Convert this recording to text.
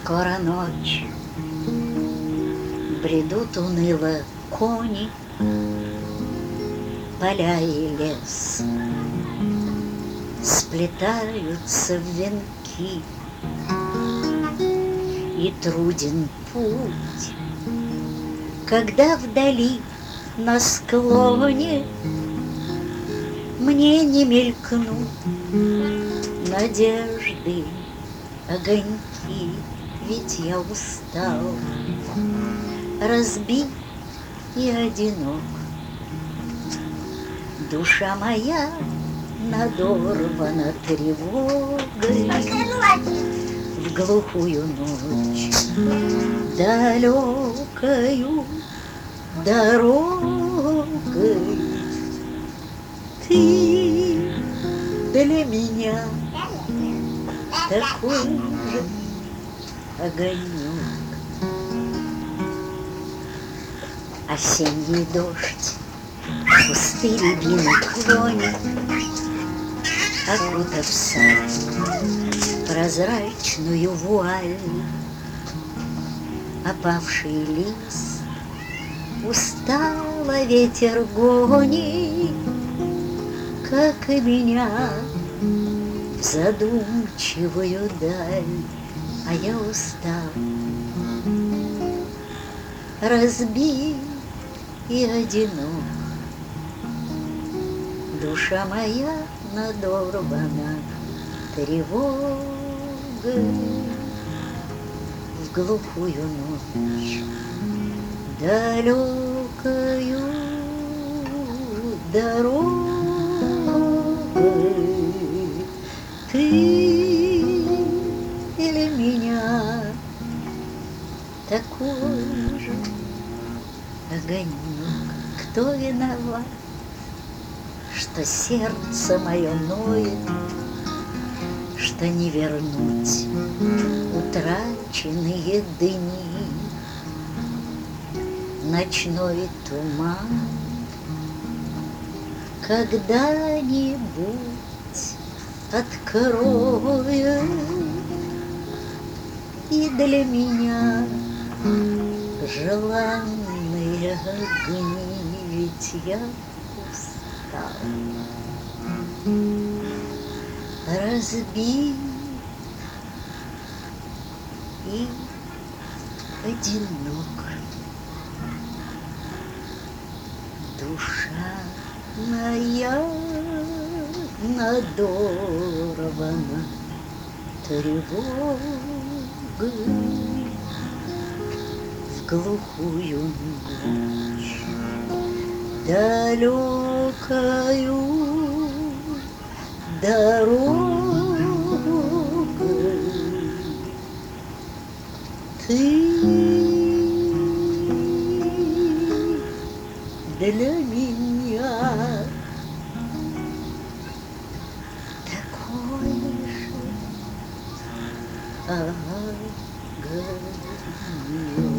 Скоро ночь, бредут уныло кони, поля и лес сплетаются в венки, и труден путь, когда вдали на склоне мне не мелькнут надежды огоньки. Ведь я устал, разбит и одинок. Душа моя надорвана тревогой в глухую ночь, далекою дорогой. Ты для меня такой же огонек. Осенний дождь, кусты рябины клонит, окутав сад прозрачную вуаль. Опавший лист устало ветер гонит, как и меня, в задумчивую даль. А я устал, разбит и одинок. Душа моя надорвана тревогой в глухую ночь, далекою дорогой. Ты для меня такой же огонек. Кто виноват, что сердце мое ноет, что не вернуть утраченные дни? Ночной туман когда-нибудь откроет, и для меня желанные огни. Ведь я устал, разбит и одинок. Душа моя надорвана тревогой в глухую ночь, далекою дорогой. Ты для меня такой же огонек.